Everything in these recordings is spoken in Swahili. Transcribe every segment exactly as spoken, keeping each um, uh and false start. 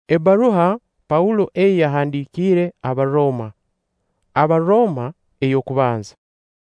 Ebaruha Paulo eyahandikire Abaroma. Abaroma eyokubanza.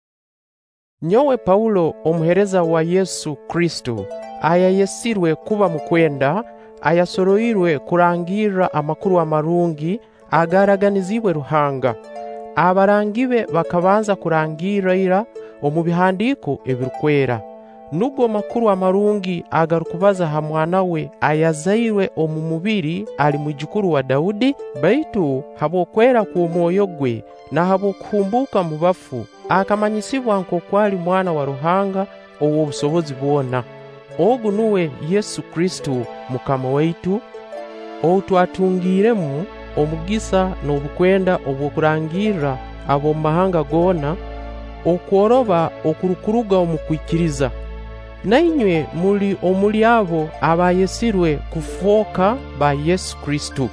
Nyowe Paulo omuhereza wa Yesu Kristo ayayesirwe kuba mukwenda ayasoroirwe kurangira amakuru amarungi agaraganizibwe Ruhanga. Abarangibe bakabanza kurangirira omu bihandiko ebirukwera. Nubwo makuru amarungi agarukubaza ha mwana we ayazairwe omu mubiri ali mwijukuru wa Daudi, baitu habwokwera ku mwoyo gwe na habwokuhumbuka mu bafu akamanyisibwa nko kwali mwana wa Ruhanga owo busobozi bwona. Ogu nuwe Yesu Kristo mukama waitu, ou twatungiremu omugisa n'obukwenda obwokurangira abo mahanga gona okworoba okurukuruga omukwikiriza. Nainywe muli omuli abo abayesirwe kufoka ba Yesu Kristo.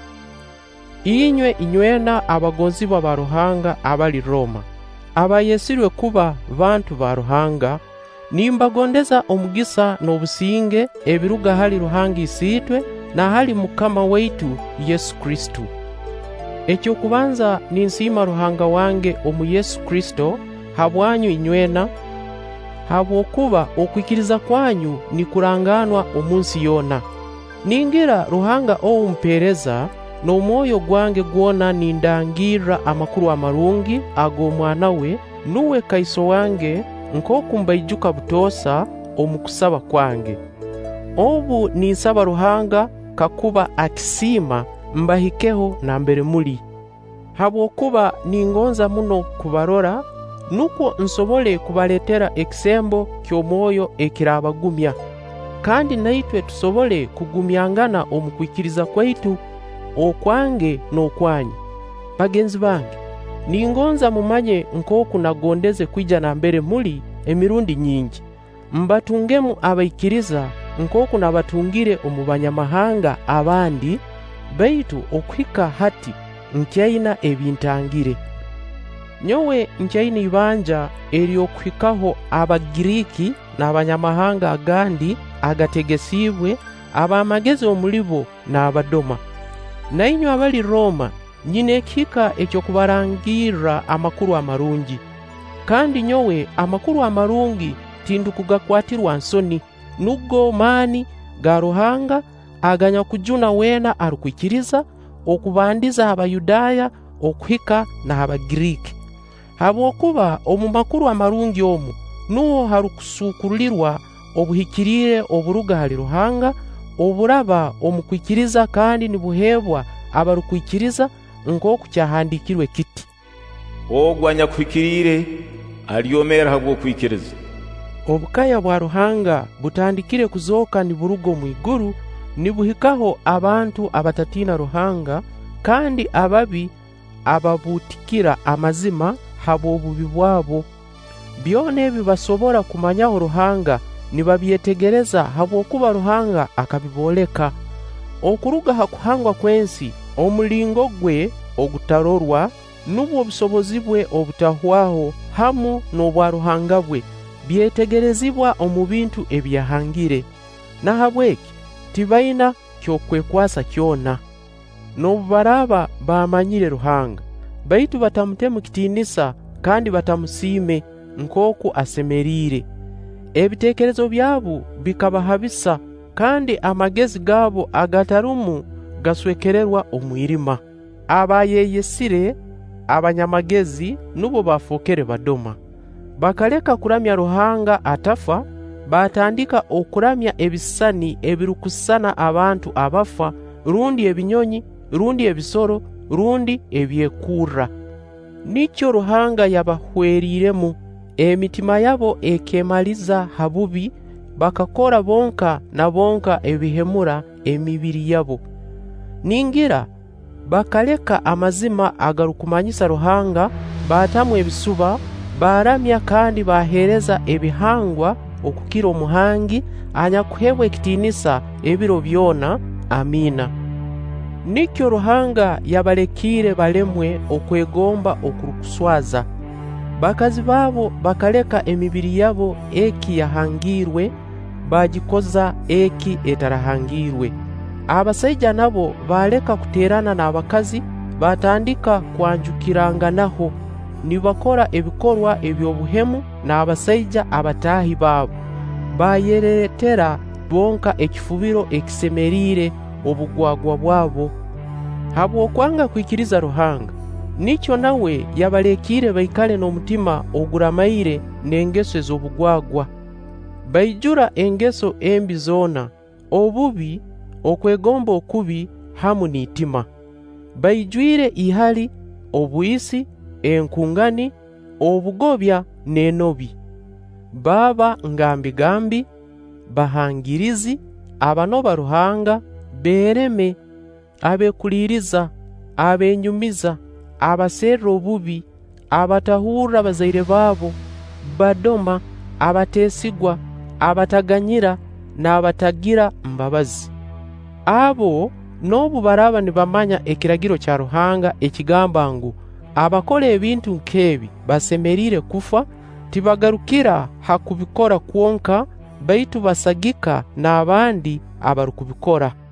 Inywe inywena abagonzibwa ba Ruhanga abali Roma, abayesirwe kuba bantu ba Ruhanga, nimbagondeza omugisa n'obusinge ebiruga hali Ruhanga isitwe na hali mukama waitu Yesu Kristo. Ekyo kubanza ninsima Ruhanga wange omu Yesu Kristo habwanyu inywena, habwokuba okwikiriza kwanyu ni kuranganwa omunsi yona. Ningira Ruhanga ou mpereza n'omwoyo gwange gwona nindangira amakuru amarungi ago mwana we nuwe kaiso wange nkoku mbaijuka butosa omukusaba kwange. Obu ninsaba Ruhanga kakuba akisima mbahikeho na mbere muli. Habwokuba ningonza muno kubarora nuko nsobole kubaletera ekisembo ky'omwoyo ekirabagumya, kandi naitwe tusobole kugumyangana omukwikiriza kwaitu okwange n'okwanyu. Bagenzi bange, ningonza mumanye nkoku nagondeze kwija na mbere muli emirundi nyingi, mbatungemu abaikiriza nkoku nabatungire omu banyamahanga abandi, baitu okuhika hati nkyaina ebintangire. Nyowe nkyaina ibanja eryokuhikaho Abagiriki n'abanyamahanga agandi agategesibwe abamagezi omulibo n'Abadoma. Nainywe abali Roma nyine ekihika ekyo kubarangira amakuru amarungi. Kandi nyowe amakuru amarungi tindukugakwatirwa nsoni, nubwo mani ga Ruhanga aganya kujuna wena arukwikiriza okubandiza Abayudaya okuhika na Abagiriki. Habwokuba omu makuru amarungi omu nuho harukusukulirwa obuhikirire oburuga hali Ruhanga oburaba omukwikiriza, kandi nibuhebwa abarukwikiriza nkoku kyahandikirwe kiti, ogwanya kwikirire aliyomera habwo kwikiriza. Obukaya bwa Ruhanga butandikire kuzoka ni burugo mwiguru nibuhikaho abantu abatatina Ruhanga, kandi ababi ababutikira amazima habo obubi bwabo. Byone ebi basobora kumanyaho Ruhanga nibabyetegereza habwokuba Ruhanga akabiboleka. Okuruga hakuhangwa kwensi omulingo gwe ogutarorwa nubwo obusobozi bwe obutahwaho hamu n'obwa Ruhanga bwe byetegerezibwa omu bintu ebyahangire. Na habweki tibaina kyokwekwasa kyona. Nobubaraba bamanyire Ruhanga, baitu batamutemu kitinisa kandi batamusime nkoku asemerire. Ebitekerezo byabo bikabahabisa, kandi amagezi gabo agatarumu gaswekererwa omwirima. Abayeyesire abanyamagezi nubo bafokere Badoma, bakaleka kuramya Ruhanga atafa, batandika okuramya ebisani ebirukusana abantu abafa, rundi ebinyonyi, rundi ebisoro, rundi ebyekura. Nikyo Ruhanga yabahweriremu, emitima yabo ekemaliza habubi, bakakora bonka na bonka ebihemura emibiri yabo. Ningira bakaleka amazima agarukumanyisa Ruhanga, batamu ebisuba, baramya kandi bahereza ebihangwa okukira omuhangi anyakuhebwa ekitinisa ebiro byona. Amina. Nikyo Ruhanga yabalekire balemwe okwegomba okurukuswaza. Bakazi babo bakaleka emibiri yabo eki yahangirwe, bagikoza eki etarahangirwe. Abasaija nabo baleka kuterana n'abakazi, batandika kwanjukiranganaho, nibakora ebikorwa ebyobuhemu n'abasaija abatahi babo. Bayeretera bonka ekifubiro ekisemerire obugwagwa bwabo. Habwokwanga kwikiriza Ruhanga, nicho nawe yabalekire baikale n'omutima oguramaire n'engeso ez'obugwagwa. Baijura engeso embi zona, obubi, okwegomba okubi hamu nitima. Baijwire ihali, obwisi, enkungani, obugobya n'enobi. Baba ngambi-gambi, bahangirizi, abanoba Ruhanga, bereme, abekuliriza, abenyumiza, abaserra obubi, abatahura bazaire babo, badoma, abatesigwa, abataganyira, n'abatagira mbabazi. Abo nobu baraba nibamanya ekiragiro kya Ruhanga ekigamba ngu abakola ebintu nkebi basemerire kufa, tibagarukira hakubikora kwonka, baitu basagika n'abandi abarukubikora.